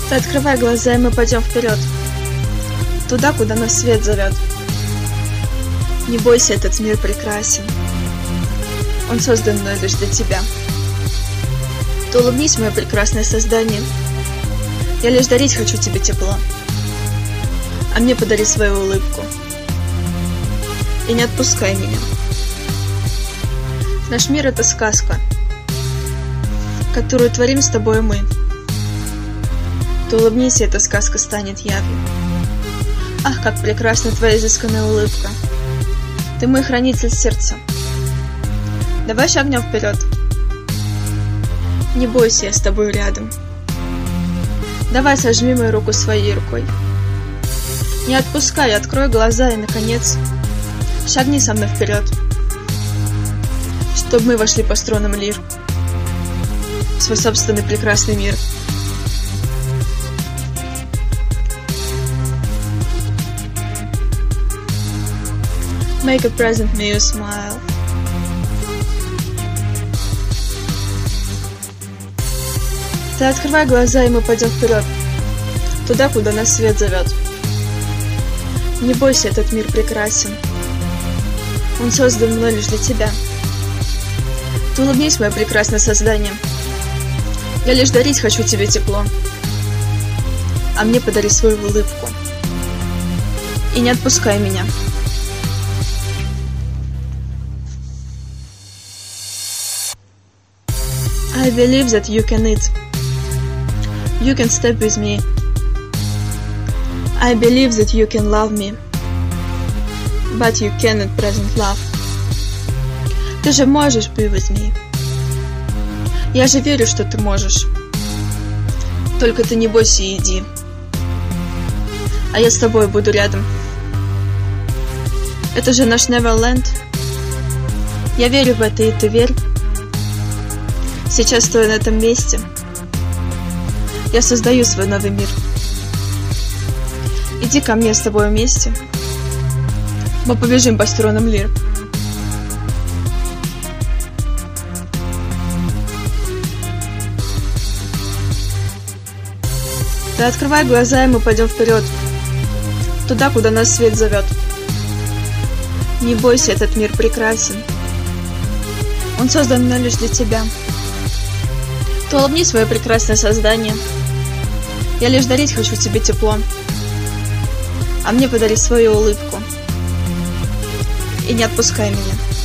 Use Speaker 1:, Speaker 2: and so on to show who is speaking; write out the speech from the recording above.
Speaker 1: Ты открывай глаза, и мы пойдем вперед, туда, куда нас свет зовет. Не бойся, этот мир прекрасен. Он создан мной лишь для тебя. Ты улыбнись, мое прекрасное создание. Я лишь дарить хочу тебе тепло, а мне подари свою улыбку. И не отпускай меня. Наш мир — это сказка, которую творим с тобой мы. Ты улыбнись, и эта сказка станет явью. Ах, как прекрасна твоя изысканная улыбка. Ты мой хранитель сердца. Давай шагнем вперед. Не бойся, я с тобой рядом. Давай сожми мою руку своей рукой. Не отпускай, открой глаза и, наконец, шагни со мной вперед, чтобы мы вошли по струнам лир в свой собственный прекрасный мир. Make a present, may you smile. Ты открывай глаза, и мы пойдем вперед, туда, куда нас свет зовет. Не бойся, этот мир прекрасен. Он создан мной лишь для тебя. Ты улыбнись, мое прекрасное создание. Я лишь дарить хочу тебе тепло, а мне подари свою улыбку. И не отпускай меня. I believe that you can eat. You can step with me. I believe that you can love me, but you cannot present love. Ты же можешь be with me. Я же верю, что ты можешь. Только ты не бойся и иди, а я с тобой буду рядом. Это же наш Neverland. Я верю в это, и ты верь. Сейчас, стоя на этом месте, я создаю свой новый мир. Иди ко мне, с тобой вместе мы побежим по струнам лир. Ты открывай глаза, и мы пойдем вперед, туда, куда нас свет зовет. Не бойся, этот мир прекрасен. Он создан мной лишь для тебя. Ты улыбнись, свое прекрасное создание. Я лишь дарить хочу тебе тепло, а мне подари свою улыбку. И не отпускай меня.